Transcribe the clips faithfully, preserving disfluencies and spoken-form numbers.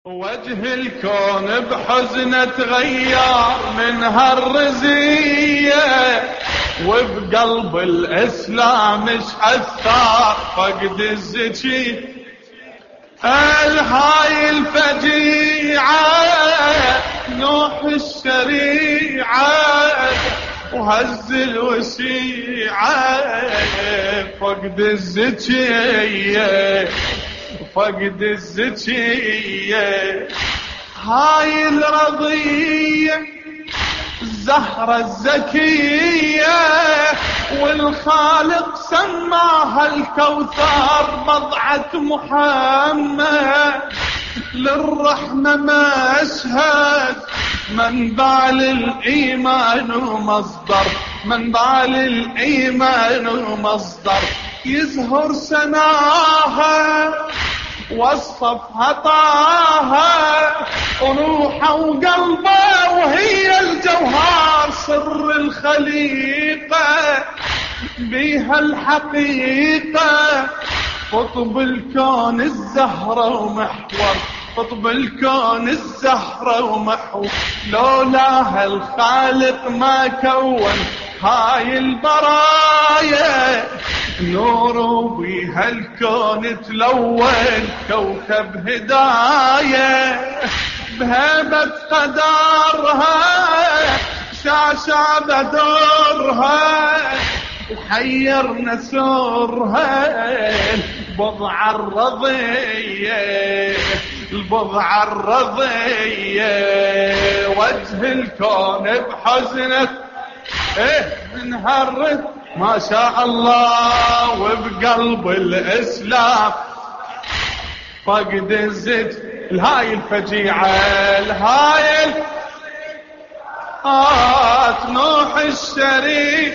وجه الكون بحزن تغير من هالرزية، وبقلب الإسلام اش أثار فقد الزكي. الهاي الفجيعة نوح الشريعة وهز الوسيعة فقد الزكية فقد الزكية. هاي الرضية الزهرة الزكية والخالق سماها الكوثر بضعة محمد للرحمة مشهد منبع للإيمان ومصدر منبع للإيمان ومصدر. يزهر سناها وصفها طاها وروحه وقلبه وهي الجوهر سر الخليقة بيها الحقيقة. قطب الكون الزهرة ومحور قطب الكون الزهرة ومحور لولاها الخالق ما كون هاي البرايا. نور بيها الكون تلون كوكب هداية بهبة قدرها شاشة بدرها وحير نسورها البضعة الرضية البضعة الرضية. وجه الكون بحزنك ايه انهرت ما شاء الله وبقلب الإسلام فقد الزج. الهاي الفجيعة الهاي آت نوح الشريف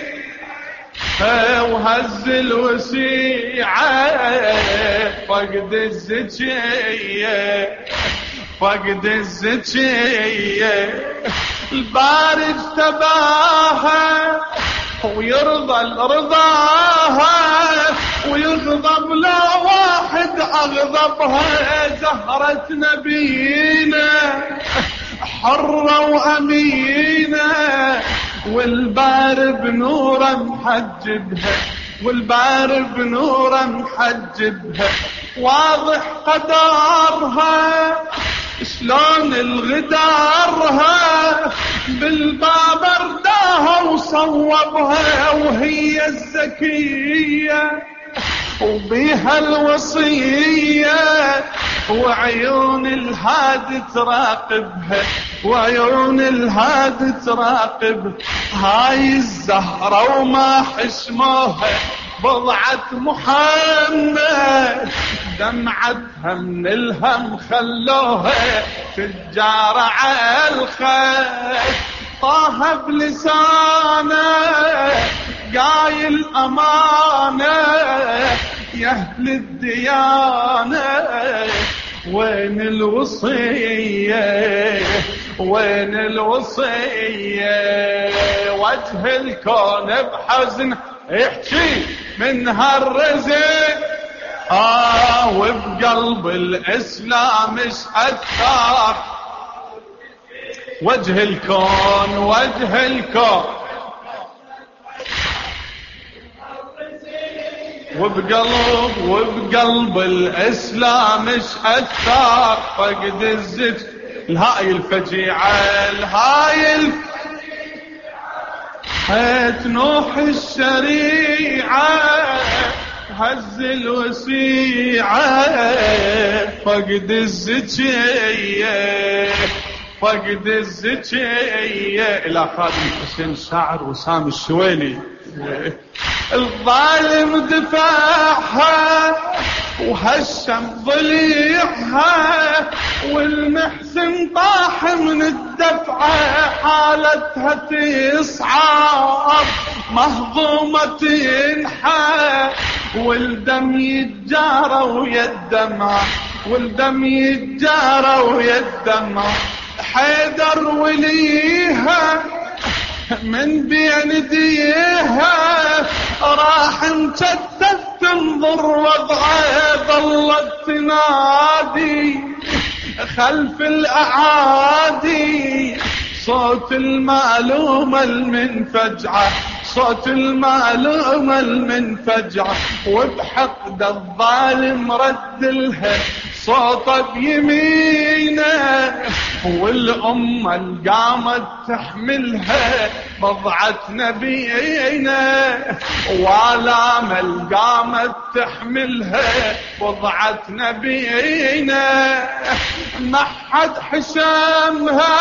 وهز الوسيعة فقد الزكية فقد الزكية. البارج تباها ويرضى رضاها ويغضب لا واحد أغضبها. زهرة نبينا حرة وأمينة والبار بنورا محجبها والبار بنورا محجبها. واضح قدرها شلون الغدارها بالباب رداها وصوبها وهي الزكية وبيها الوصية وعيون الهادي تراقبها وعيون الهادي تراقبها. هاي الزهرة وما حشموها بضعة محمد دمعتها من الهم خلوها تجارة على الخير. طه بلسانه قايل أمانة يا أهل الديانة وين الوصية وين الوصية. وجه الكون بحزن يحكي من هالرزق آه وبقلب الإسلام اش أثار. وجه الكون وجه الكون وبقلب وبقلب الإسلام اش أثار فقد الزج. الهاي الفجيعة الهاي الفجيعة حيت نوح الشريعة هز الوسيعة فقد الزكية فقد الزكية. إلى خادم حسين الشاعر وسام الشويلي. الظالم دفاعها وهشم ضليعها والمحسن طاح من الدفعة حالتها تصعب مهضومة تنحى والدم يتجارى ويا الدمع والدم يتجارى ويا الدمع. حيدر وليها من بين ديها راح مشتت تنظر وضعه ظلت تنادي خلف الأعادي صوت المعلومة المنفجعة، صوت المعلومة المنفجعة، وبحقد الظالم ردلها صوته بيمينه، والأمة اللي قامت تحملها بضعة نبينا، والام اللي قامت تحملها بضعة نبينا، ما حد حشمها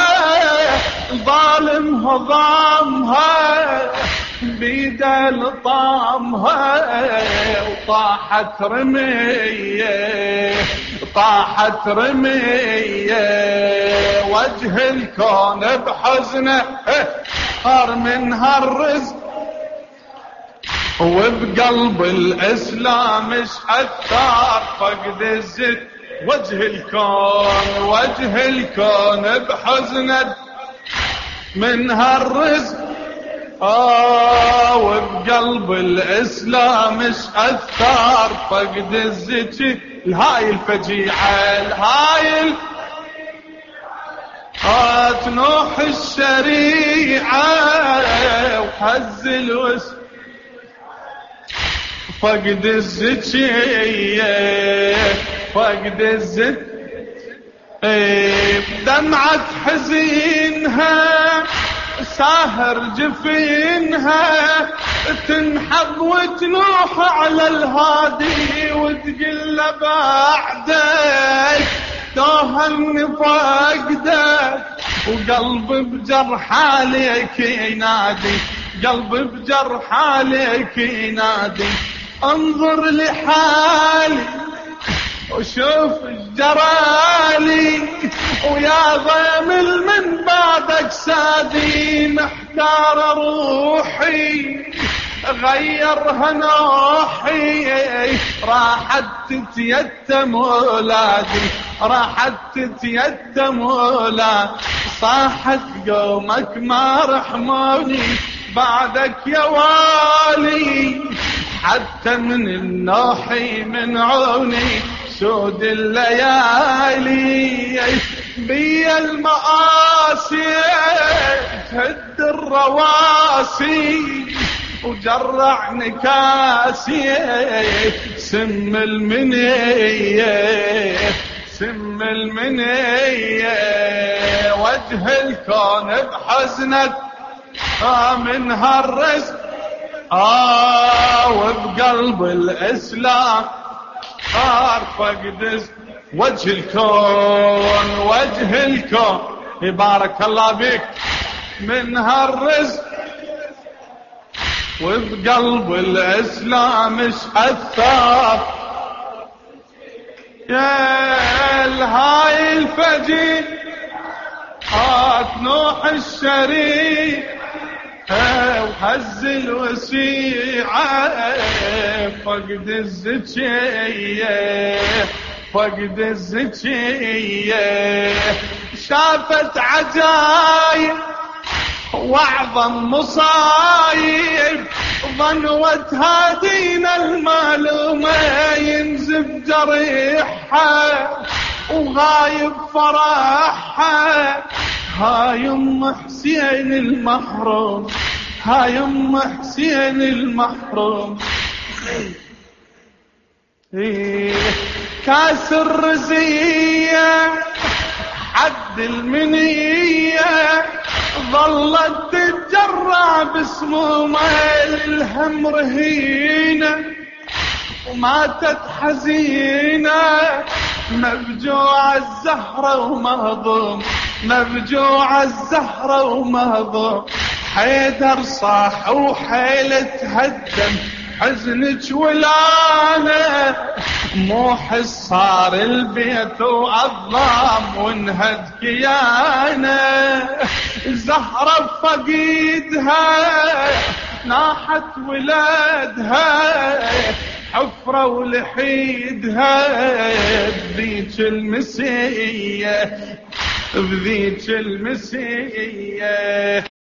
ظالم هضامها بيده لطامها، وطاحت رمية طاحت رمية، وجه الكون بحزنه صار منها الرزق، وبقلب الإسلام مش أثار فقد الزت، وجه الكون وجه الكون بحزنه منها الرزق، آه وبقلب الإسلام مش أثار فقد الزكي، الهاي الفجيعة الهاي آه تنوح الشريعة وهز الوس فقد الزكي فقد الزكي، دمعة حزينها ساهر جفينها تنحب وتنوح على الهادي، وتقل بعدك توهني فقدك، وقلب بجرح عليك ينادي، قلب بجرح عليك ينادي، انظر لحالي وشوف جرالي، ويا ضيمل من بعدك سادي، محتار روحي غيرها نوحي، راحت تتيتم ولادي راحت تتيتم ولادي، صاحت قومك ما رحموني بعدك يا والي، حتى من النوحي منعوني سود الليالي، بي المآسي تهد الرواسي، وجرع نكاسي سم المنية سم المنية، وجه الكون بحزنك منها الرزق، آه وبقلب الإسلام صار فقد وجه الكون وجه الكون، بارك الله بك منها الرزق، وبقلب الإسلام مش أثار، يا الهاي الفجي هات نوح الشريف وهز الوسيعة فقد الزكية فقد الزكية، شافت عجايب واعظم مصايب، ظنوت هادينا المعلومة ينزف جريحها وغايب فرحها، هاي ام حسين المحروم هاي ام حسين المحروم، كاس الرزية حد المنية، ظلت تتجرع بسمومه الهم رهينة، وماتت حزينة مفجوع الزهرة ومهضوم مفجوع الزهرة ومهضوم، حيدر صاح وحيل تهدم حزنك ولانا، مو حس صار البيت وأظلام وانهد كيانه، زهرة بفقيدها ناحت ولادها، حفرة ولحيدها بذيك المسية بذيك المسية.